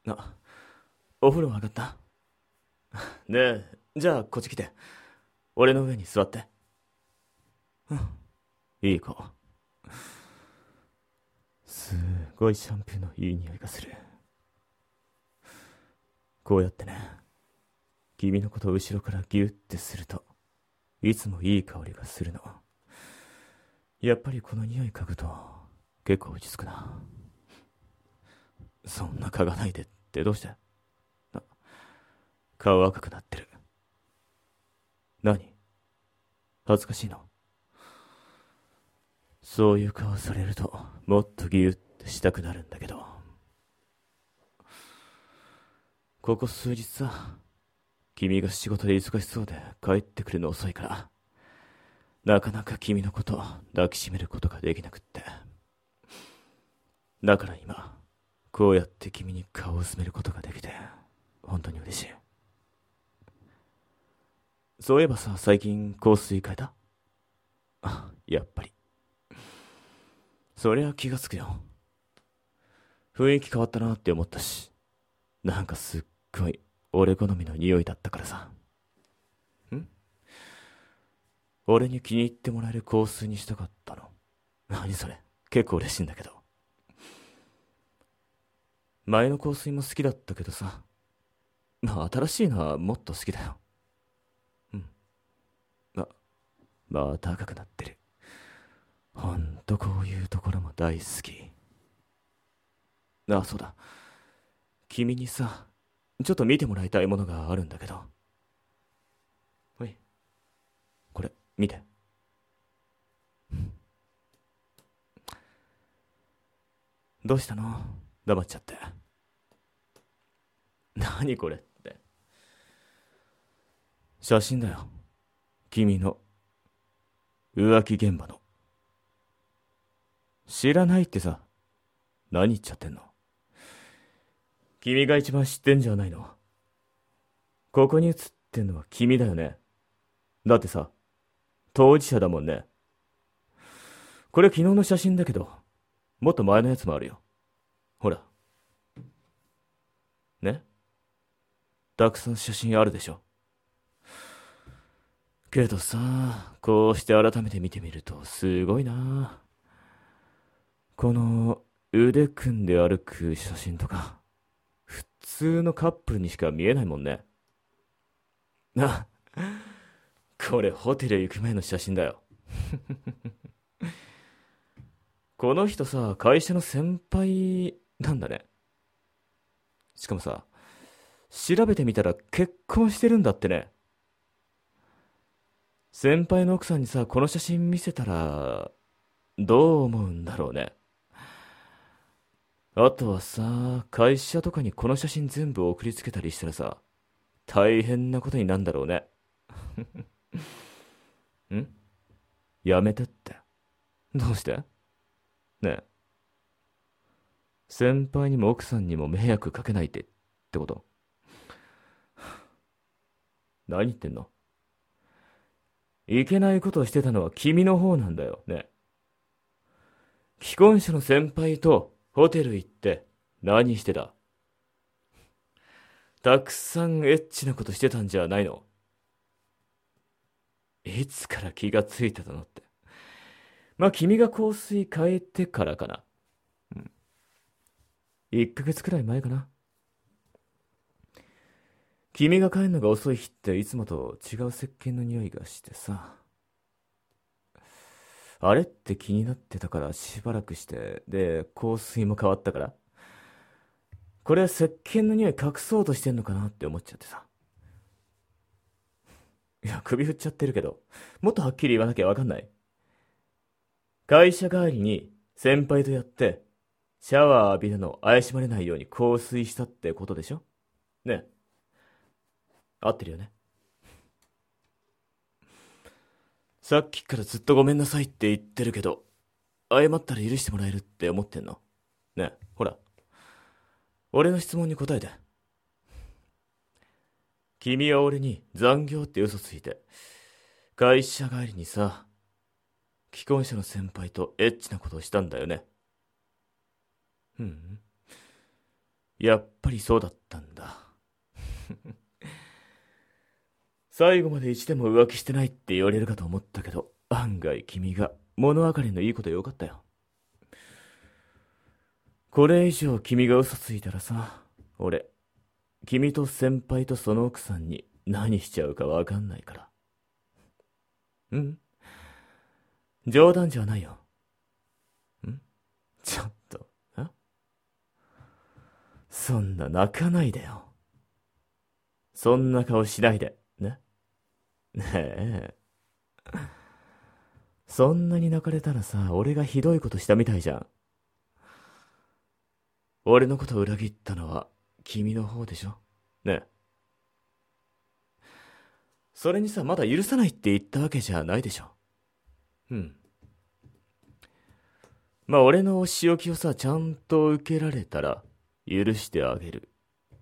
あ、お風呂上がった？ねえ、じゃあこっち来て。俺の上に座って。うん、いい子。すごいシャンプーのいい匂いがする。こうやってね、君のことを後ろからギュッてすると、いつもいい香りがするの。やっぱりこの匂い嗅ぐと、結構落ち着くな。そんな嗅がないでってどうして？あ、顔赤くなってる。何？恥ずかしいの？そういう顔されると、もっとギュッてしたくなるんだけど。ここ数日さ、君が仕事で忙しそうで帰ってくるの遅いから、なかなか君のことを抱きしめることができなくって。だから今、こうやって君に顔を染めることができて、本当に嬉しい。そういえばさ、最近香水変えた？あ、やっぱり。そりゃ気がつくよ。雰囲気変わったなって思ったし、なんかすっごい俺好みの匂いだったからさ。ん俺に気に入ってもらえる香水にしたかったの？何それ、結構嬉しいんだけど。前の香水も好きだったけどさ、まあ新しいのはもっと好きだよ。うん。また赤くなってる。ほんとこういうところも大好き。あ、そうだ。君にさ、ちょっと見てもらいたいものがあるんだけど。ほい、これ、見て。どうしたの？黙っちゃって。何これって。写真だよ。君の浮気現場の。知らないってさ、何言っちゃってんの？君が一番知ってんじゃないの？ここに写ってんのは君だよね。だってさ、当事者だもんね。これ昨日の写真だけど、もっと前のやつもあるよ。ほら。ね、たくさん写真あるでしょ。けどさ、こうして改めて見てみるとすごいな。この腕組んで歩く写真とか、普通のカップルにしか見えないもんね。あ、これホテル行く前の写真だよ。この人さ、会社の先輩なんだね。しかもさ、調べてみたら結婚してるんだってね。先輩の奥さんにさ、この写真見せたら、どう思うんだろうね。あとはさ、会社とかにこの写真全部送りつけたりしたらさ、大変なことになんだろうね。ん、やめてって。どうして？ねえ、先輩にも奥さんにも迷惑かけないでってこと？何言ってんの？いけないことをしてたのは君の方なんだよね。既婚者の先輩とホテル行って何してた？たくさんエッチなことしてたんじゃないの？いつから気がついてたのって。まあ君が香水変えてからかな。うん。1ヶ月くらい前かな。君が帰るのが遅い日っていつもと違う石鹸の匂いがしてさ。あれって気になってたからしばらくして、で、香水も変わったから。これ石鹸の匂い隠そうとしてんのかなって思っちゃってさ。いや、首振っちゃってるけど、もっとはっきり言わなきゃわかんない？会社帰りに先輩とやって、シャワー浴びるのを怪しまれないように香水したってことでしょ？ねえ、合ってるよね？さっきからずっとごめんなさいって言ってるけど、謝ったら許してもらえるって思ってんの？ねえ、ほら、俺の質問に答えて。君は俺に残業って嘘ついて、会社帰りにさ、既婚者の先輩とエッチなことをしたんだよね？うん。 やっぱりそうだったんだ。最後まで一でも浮気してないって言われるかと思ったけど、案外君が物分かりのいいことよかったよ。これ以上君が嘘ついたらさ、俺、君と先輩とその奥さんに何しちゃうかわかんないから。うん。冗談じゃないよ。ちょっと、そんな泣かないでよ。そんな顔しないで、ね。ねえ。そんなに泣かれたらさ、俺がひどいことしたみたいじゃん。俺のこと裏切ったのは君の方でしょ。ねえ。それにさ、まだ許さないって言ったわけじゃないでしょ。うん。まあ俺のお仕置きをさ、ちゃんと受けられたら許してあげる。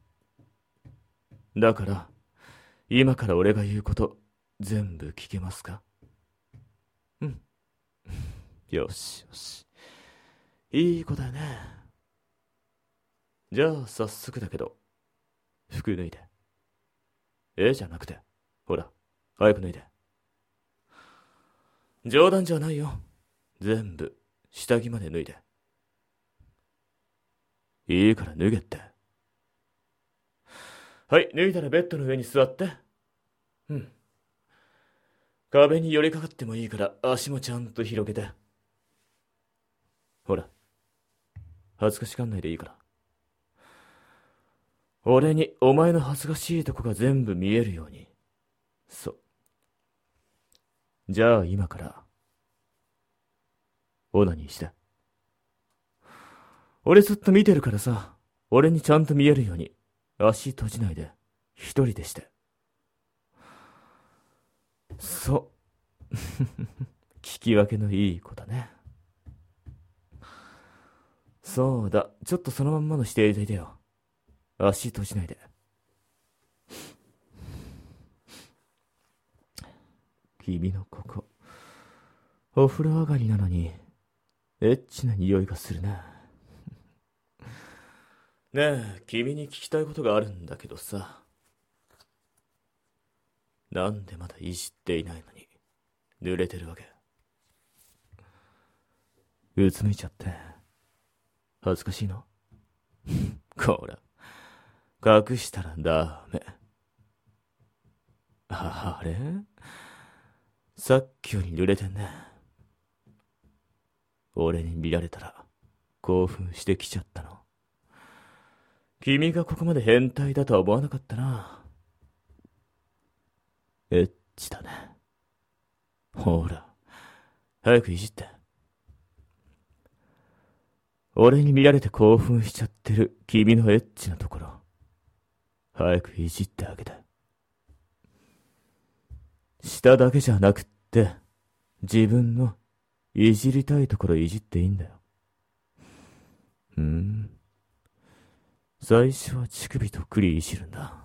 だから、今から俺が言うこと全部聞けますか？うん。よしよし。いい子だよね。じゃあ早速だけど、服脱いで。じゃなくて、ほら、早く脱いで。冗談じゃないよ。全部、下着まで脱いで。いいから脱げって。はい、脱いだらベッドの上に座って。うん。壁に寄りかかってもいいから足もちゃんと広げて。ほら、恥ずかしがんないでいいから。俺にお前の恥ずかしいとこが全部見えるように。そう。じゃあ今から、オナニーして。俺ずっと見てるからさ、俺にちゃんと見えるように、足閉じないで、一人でして。そう。聞き分けのいい子だね。そうだ、ちょっとそのまんまのしていていてよ。足閉じないで。君のここ、お風呂上がりなのに、エッチな匂いがするな。ねえ、君に聞きたいことがあるんだけどさ。なんでまだいじっていないのに、濡れてるわけ？うつむいちゃって、恥ずかしいの？こら、隠したらダメ。あれ？さっきより濡れてんね。俺に見られたら、興奮してきちゃったの。君がここまで変態だとは思わなかったな。エッチだね。ほら、早くいじって。俺に見られて興奮しちゃってる君のエッチなところ、早くいじってあげて。下だけじゃなくって、自分のいじりたいところいじっていいんだよ。最初は乳首とっくりいじるんだ。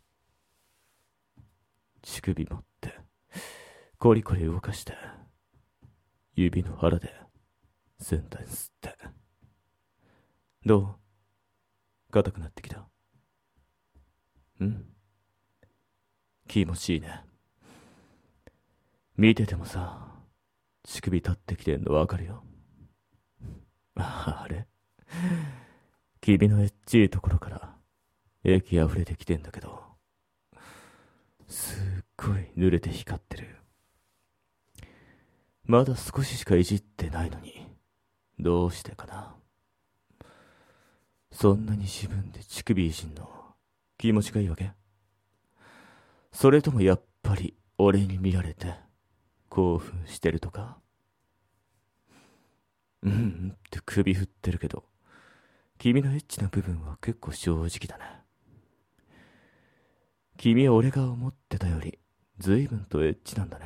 乳首持って、コリコリ動かして、指の腹で先端吸って。どう？硬くなってきた？気持ちいいね。見ててもさ、乳首立ってきてんのわかるよ。あれ？君のエッチいところから液溢れてきてんだけど、すっごい濡れて光ってる。まだ少ししかいじってないのに、どうしてかな。そんなに自分で乳首いじんの気持ちがいいわけ？それともやっぱり俺に見られて興奮してるとか？って首振ってるけど、君のエッチな部分は結構正直だね。君は俺が思ってたより随分とエッチなんだね。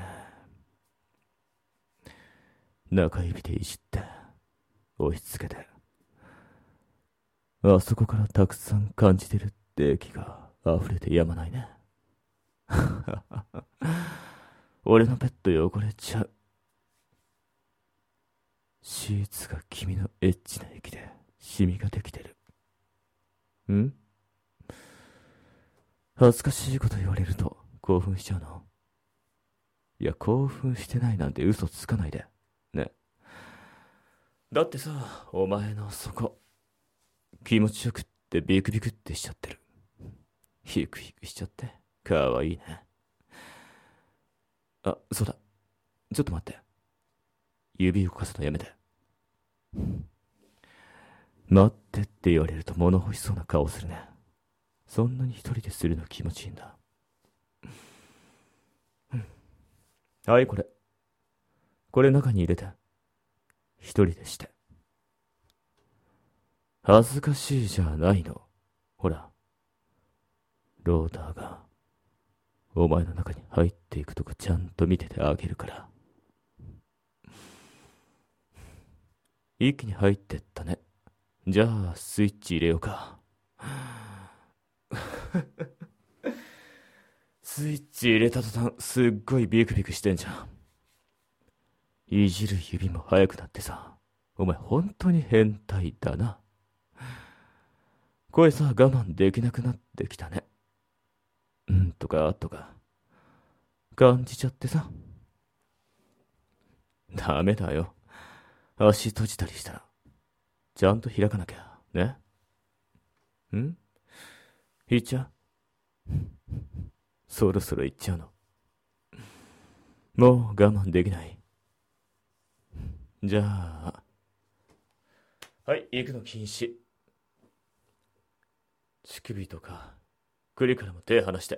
中指でいじって押し付けて、あそこからたくさん感じてるって液が溢れてやまないね。俺のベッド汚れちゃう。シーツが君のエッチな液でシミができてる。 ん？恥ずかしいこと言われると興奮しちゃうの？いや、興奮してないなんて嘘つかないで。ね。だってさ、お前のそこ、気持ちよくってビクビクってしちゃってる。ヒクヒクしちゃって、かわいいね。あ、そうだ。ちょっと待って。指動かすのやめて。待ってって言われると物欲しそうな顔するね。そんなに一人でするの気持ちいいんだ。はい、これ。これ中に入れて。一人でして。恥ずかしいじゃないの。ほら。ローターが、お前の中に入っていくとこちゃんと見ててあげるから。一気に入ってったね。じゃあ、スイッチ入れようか。スイッチ入れた途端、すっごいビクビクしてんじゃん。いじる指も速くなってさ。お前本当に変態だな。声さ、我慢できなくなってきたね。うんとかとか、感じちゃってさ。ダメだよ。足閉じたりしたら、ちゃんと開かなきゃ、ね。行っちゃう？そろそろ行っちゃうの？もう我慢できない。じゃあ、はい、行くの禁止。乳首とか、栗からも手離して。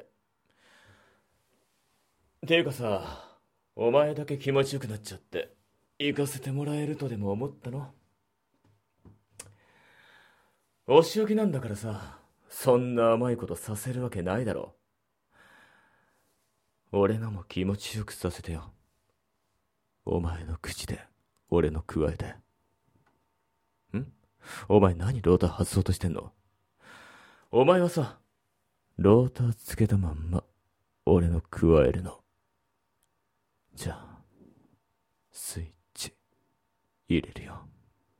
ていうかさ、お前だけ気持ちよくなっちゃって、行かせてもらえるとでも思ったの？お仕置きなんだからさ、そんな甘いことさせるわけないだろ。俺のも気持ちよくさせてよ。お前の口で、俺のくわえて。お前何ローター外そうとしてんの？お前はさ、ローターつけたまんま、俺のくわえるの。じゃあ、スイッチ、入れるよ。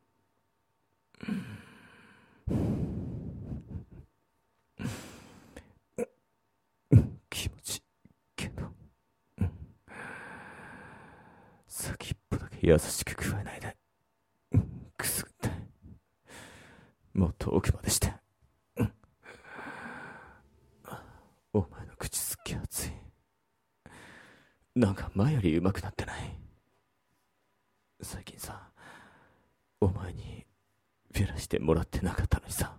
気持ちいいけど、先っぽだけ優しくくわえないで。くすぐって。もう遠くまでして。お前の口すっげえ熱い。なんか前より上手くなってない？最近さ、お前にフェラしてもらってなかったのにさ。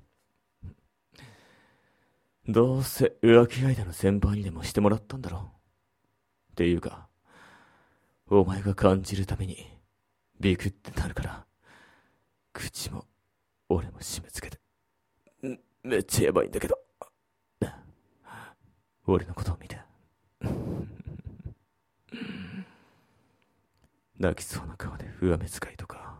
どうせ浮気相手の先輩にでもしてもらったんだろう。っていうか、お前が感じるためにビクってなるから、口も俺も締め付けて。めっちゃやばいんだけど。俺のことを見て。泣きそうな顔で上目遣いとか。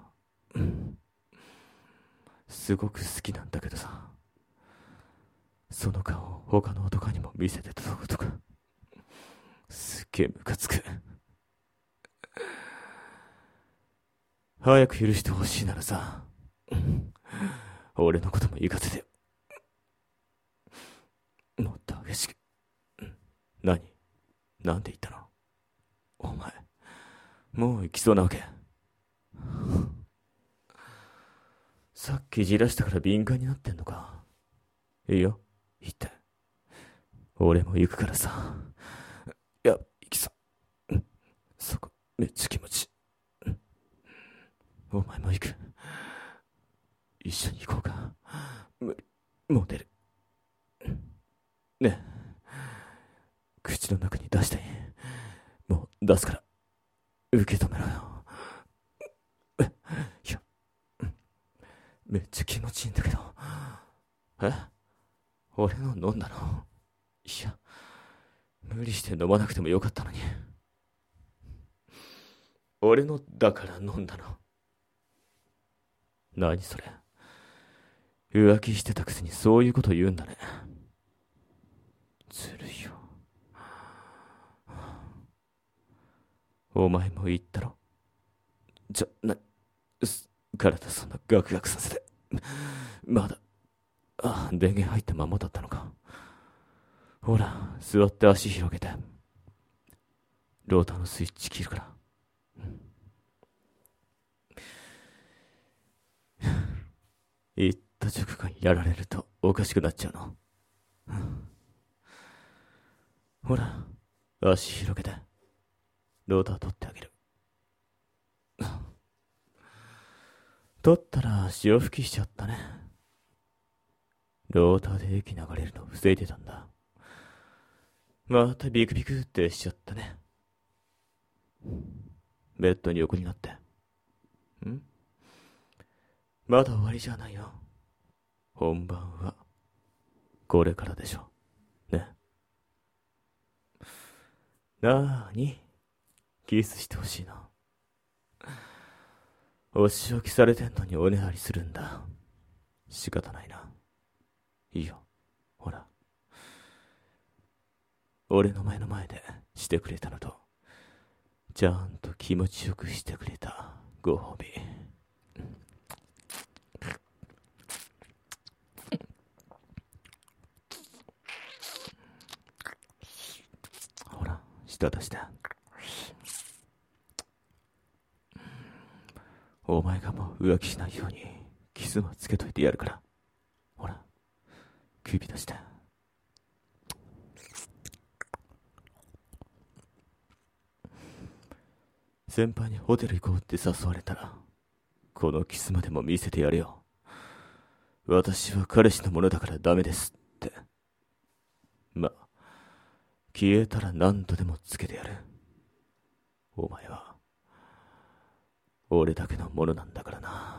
すごく好きなんだけどさ。その顔を他の男にも見せてたとか。すっげえムカつく。早く許してほしいならさ、俺のことも行かせてよ。もっと激しく。何？なんて言ったの？お前、もう行きそうなわけ？さっきじらしたから敏感になってんのか？いいよ、言って。俺も行くからさ。いや、行きそう。そこ、めっちゃ気持ちいい。お前も行く。一緒に行こうか。無理、もう出る。ねえ、口の中に出していい？もう出すから、受け止めろよ。いや、めっちゃ気持ちいいんだけど。え？俺の飲んだの？いや、無理して飲まなくてもよかったのに。俺のだから飲んだの？何それ？浮気してたくせにそういうこと言うんだね。ずるいよ。お前も言ったろ？体そんなガクガクさせて。まだあ、電源入ったままだったのか。ほら、座って足広げて。ローターのスイッチ切るから。言った直後にやられるとおかしくなっちゃうの。ほら、足広げて。ローター取ってあげる。取ったら潮吹きしちゃったね。ローターで液流れるの防いでたんだ。またビクビクってしちゃったね。ベッドに横になって。まだ終わりじゃないよ。本番はこれからでしょ。ね。なーに、キスしてほしいな。お仕置きされてんのにおねだりするんだ。仕方ないな。いいよ。ほら。俺の前の前でしてくれたのと、ちゃんと気持ちよくしてくれたご褒美。ほら、舌出して。お前がもう浮気しないようにキスもつけといてやるから。ほら、首出して。先輩にホテル行こうって誘われたら、このキスまでも見せてやれよ。私は彼氏のものだからダメですって。ま、消えたら何度でもつけてやる。お前は、俺だけのものなんだからな。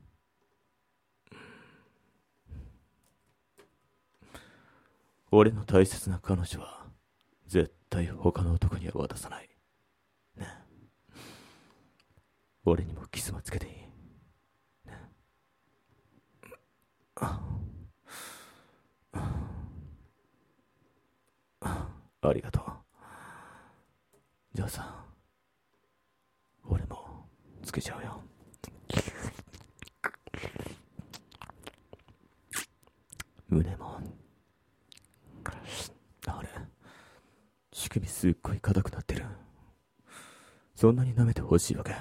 俺の大切な彼女は、絶対他の男には渡さない。ね。俺にもキスもつけていい。ね。ありがとう。じゃあさ、俺もつけちゃうよ。胸も。あれ、乳首すっごい硬くなってる。そんなに舐めてほしいわけ？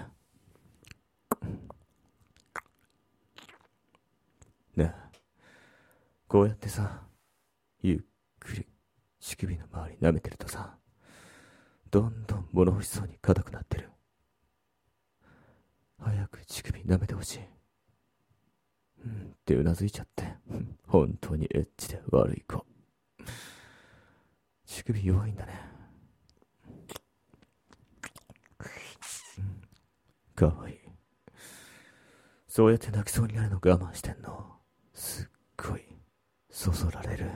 ねえ、こうやってさ、ゆっくり乳首の周り舐めてるとさ、どんどん物欲しそうに硬くなってる。早く乳首舐めてほしい。ってうなずいちゃって。本当にエッチで悪い子。乳首弱いんだね。かわいい。そうやって泣きそうになるの我慢してんの。すっごい、そそられる。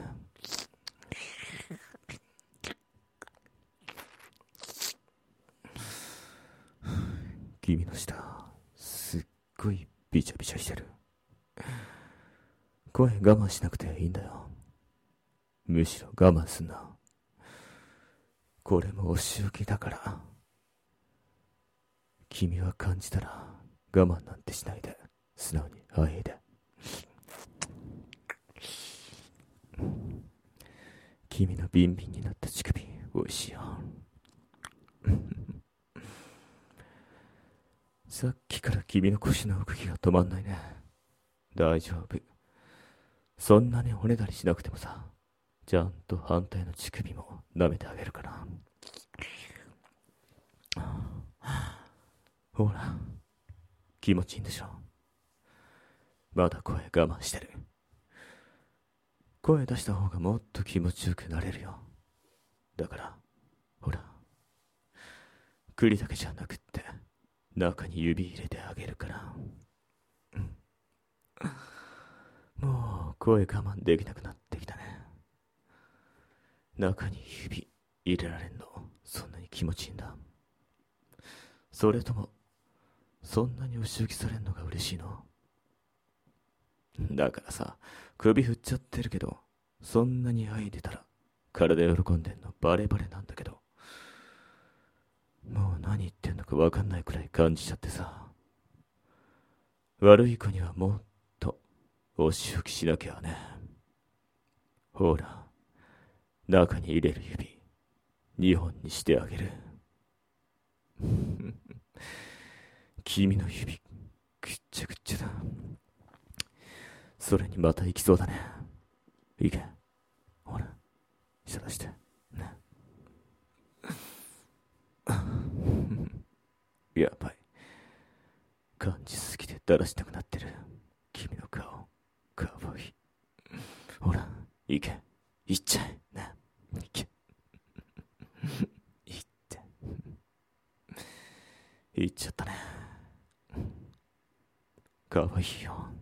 君の舌、すっごいビチャビチャしてる。声我慢しなくていいんだよ。むしろ我慢すんな。これもお仕置きだから。君は感じたら我慢なんてしないで、素直にあえいで。君のビンビンになった乳首、おいしいよ。さっきから君の腰の動きが止まんないね。大丈夫。そんなにおねだりしなくてもさ、ちゃんと反対の乳首も舐めてあげるから。ほら、気持ちいいんでしょ。まだ声我慢してる。声出した方がもっと気持ちよくなれるよ。だから、ほら、栗だけじゃなくって、中に指入れてあげるから。もう声我慢できなくなってきたね。中に指入れられんの、そんなに気持ちいいんだ。それとも、そんなにお仕置きされんのが嬉しいの？だからさ、首振っちゃってるけど、そんなに愛出たら、体喜んでんのバレバレなんだけど、もう何言ってんのか分かんないくらい感じちゃってさ。悪い子にはもっとお仕置きしなきゃね。 ほら、中に入れる指、2本にしてあげる。君の指、ぐっちゃぐっちゃだ。それにまた行きそうだね。いけ。ほら、舌出して。ね。やばい。感じすぎてだらしたくなってる。君の顔、かわいい。ほら、いけ。行っちゃえ。ね。いけ。行って。行っちゃったね。かわいいよ。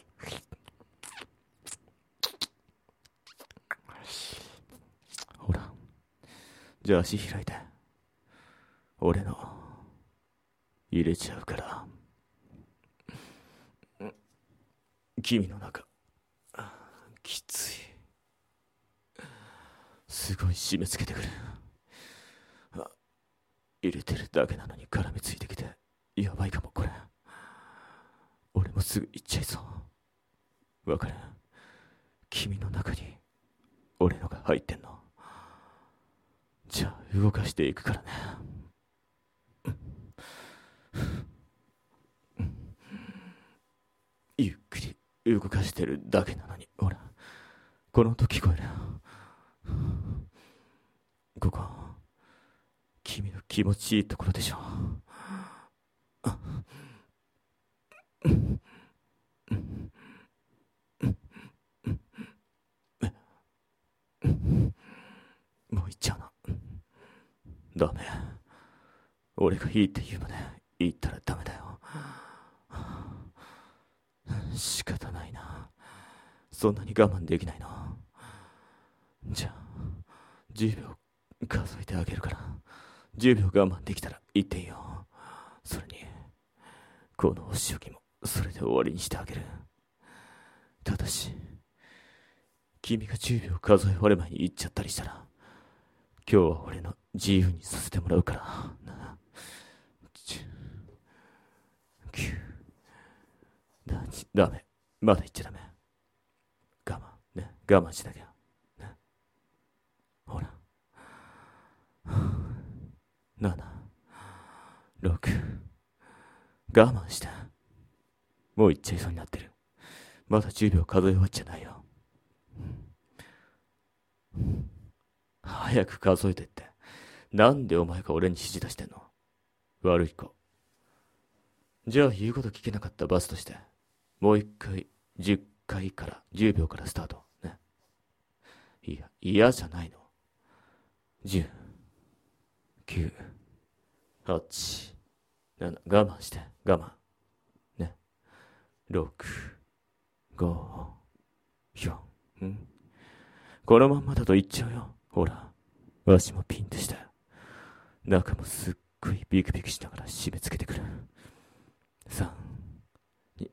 ほら、じゃあ足開いて。俺の、入れちゃうから。君の中、きつい。すごい締め付けてくる。入れてるだけなのに絡みついてきて、やばいかもこれ。俺もすぐ行っちゃいそう。わかる？君の中に、俺のが入ってんの。じゃあ動かしていくからね。ゆっくり動かしてるだけなのに、ほら、この音聞こえる。ここ、君の気持ちいいところでしょ。もう行っちゃうの。ダメ。俺がいいって言うまで言ったらダメだよ。仕方ないな。そんなに我慢できないの。じゃあ、10秒数えてあげるから、10秒我慢できたら言っていいよ。それに、このお仕置きもそれで終わりにしてあげる。ただし、君が10秒数え終わる前に言っちゃったりしたら、今日は俺の自由にさせてもらうから。10、9、ダメ。まだ言っちゃダメ。我慢。ね。我慢しなきゃ。ね。ほら。7、6。我慢して。もう言っちゃいそうになってる。まだ10秒数え終わっちゃないよ。早く数えてって。なんでお前が俺に指示出してんの？悪い子。じゃあ言うこと聞けなかった罰として、もう一回10回から10秒からスタート。ね。いや、嫌じゃないの。10、9、8、7、我慢して、我慢。ね。6、5、4、このまんまだと言っちゃうよ。ほら、わしもピンとした。中もすっごいビクビクしながら締め付けてくる。3、2、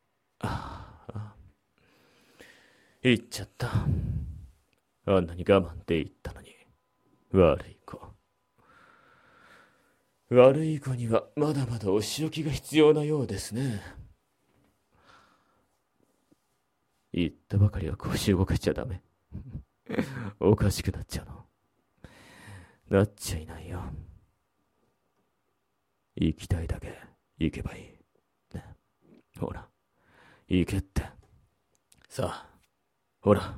言っちゃった。あんなに我慢って言ったのに。悪い子。悪い子にはまだまだお仕置きが必要なようですね。言ったばかりは腰動かしちゃダメ。おかしくなっちゃうの。なっちゃいないよ。行きたいだけ行けばいい。ね。ほら、行けって。さあ、ほら。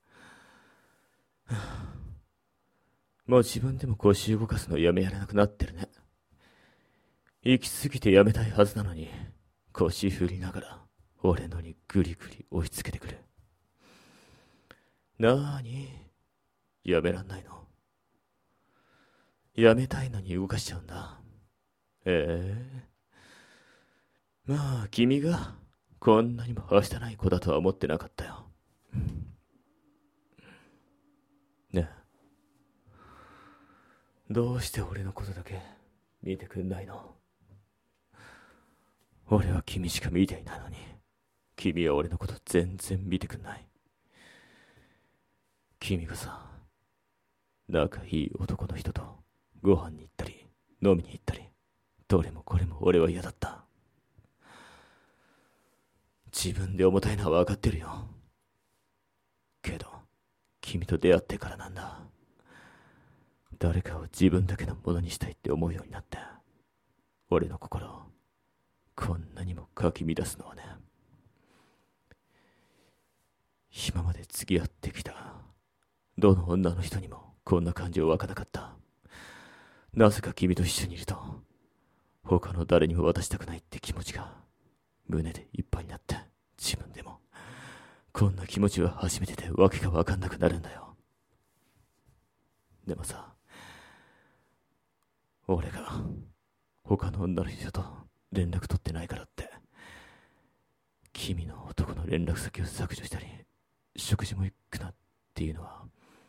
もう自分でも腰動かすのやめられなくなってるね。行き過ぎてやめたいはずなのに、腰振りながら、俺のにグリグリ押し付けてくる。なーに？やめらんないの？やめたいのに動かしちゃうんだ。まあ、君がこんなにもはしたない子だとは思ってなかったよ。ねえ。どうして俺のことだけ見てくんないの？俺は君しか見ていないのに、君は俺のこと全然見てくんない。君がさ、仲いい男の人とご飯に行ったり、飲みに行ったり、どれもこれも俺は嫌だった。自分で重たいのは分かってるよ。けど、 君と出会ってからなんだ。誰かを自分だけのものにしたいって思うようになって、俺の心をこんなにもかき乱すのはね。今まで付き合ってきたどの女の人にもこんな感情湧かなかった。なぜか君と一緒にいると、他の誰にも渡したくないって気持ちが胸でいっぱいになって、自分でもこんな気持ちは初めてでわけがわかんなくなるんだよ。でもさ、俺が他の女の人と連絡取ってないからって、君の男の連絡先を削除したり、食事も行くなっていうのは、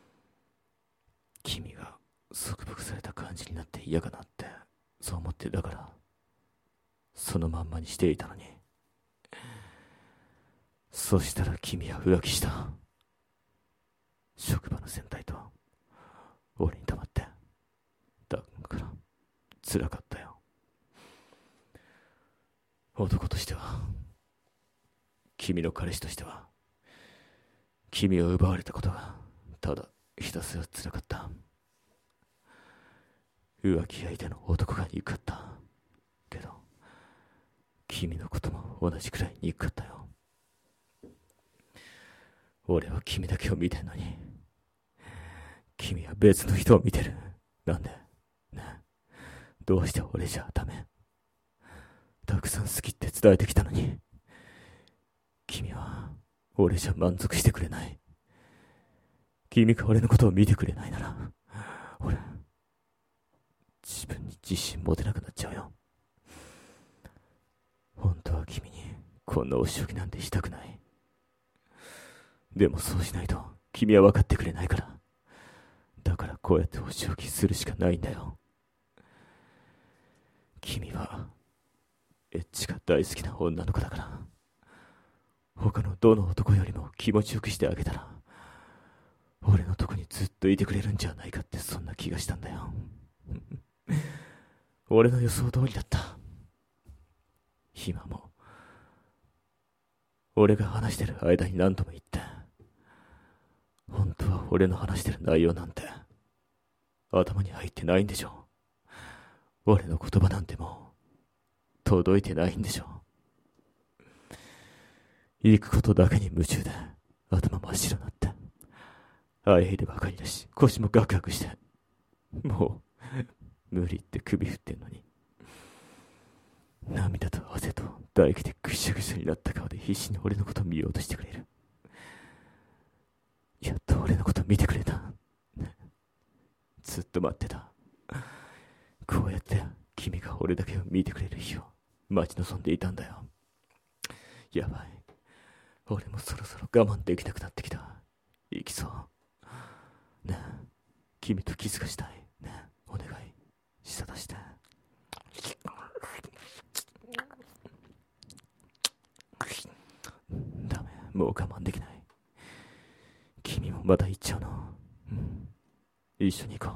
君が束縛された感じになって嫌かなって、そう思って、だからそのまんまにしていたのに。そしたら君は浮気した。職場の先輩と俺に黙って。だから辛かったよ。男としては、君の彼氏としては、君を奪われたことがただひたすら辛かった。浮気相手の男が憎かったけど、君のことも同じくらい憎かったよ。俺は君だけを見てんのに、君は別の人を見てる。なんでね、どうして俺じゃダメ？たくさん好きって伝えてきたのに、君は俺じゃ満足してくれない。君が俺のことを見てくれないなら、俺自分に自信持てなくなっちゃうよ。本当は君にこんなお仕置きなんてしたくない。でもそうしないと君は分かってくれないから。だからこうやってお仕置きするしかないんだよ。君はエッチが大好きな女の子だから、他のどの男よりも気持ちよくしてあげたら、俺のとこにずっといてくれるんじゃないかって、そんな気がしたんだよ。俺の予想通りだった。今も俺が話してる間に何度も言って、本当は俺の話してる内容なんて頭に入ってないんでしょ。俺の言葉なんてもう届いてないんでしょ。行くことだけに夢中で頭真っ白になって、あえいでばかりだし、腰もガクガクして、もう無理って首振ってんのに、涙と汗と唾液でぐしゃぐしゃになった顔で必死に俺のことを見ようとしてくれる。やっと俺のこと見てくれた。ずっと待ってた。こうやって君が俺だけを見てくれる日を待ち望んでいたんだよ。やばい、俺もそろそろ我慢できなくなってきた。行きそうね。え、君とキスがしたいね。え、お願い、舌出して。ダメ、もう我慢できない。君もまだ行っちゃうの？うん、一緒に行こ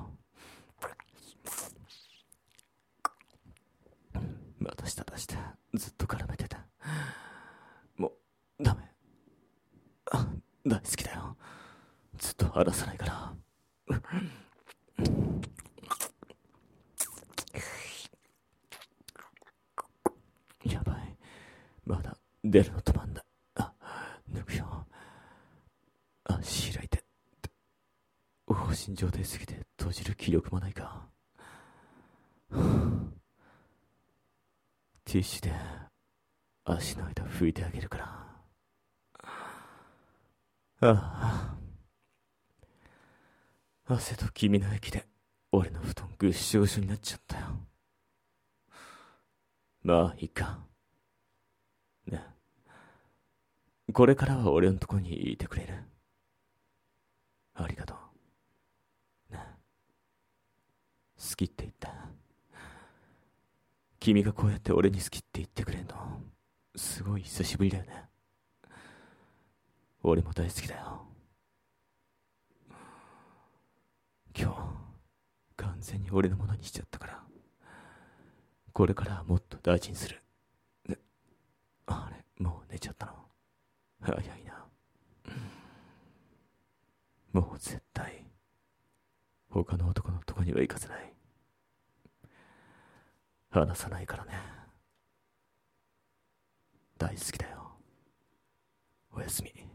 う。また舌出してずっと絡めてて、もうダメ。大好きだよ。ずっと離さないから。やばい、まだ出るの止まんない。抜くよ。足開いて。放心状態すぎて閉じる気力もないか。ティッシュで足の間拭いてあげるから。汗と君の液で俺の布団ぐっしょぐしょになっちゃったよ。まあいいかね。これからは俺のとこにいてくれる？ありがとうね。好きって言った。君がこうやって俺に好きって言ってくれんのすごい久しぶりだよね。俺も大好きだよ。今日完全に俺のものにしちゃったから、これからはもっと大事にする。あれ、もう寝ちゃったの？早いな。 もう絶対他の男のとこには行かせない。話さないからね。大好きだよ。おやすみ。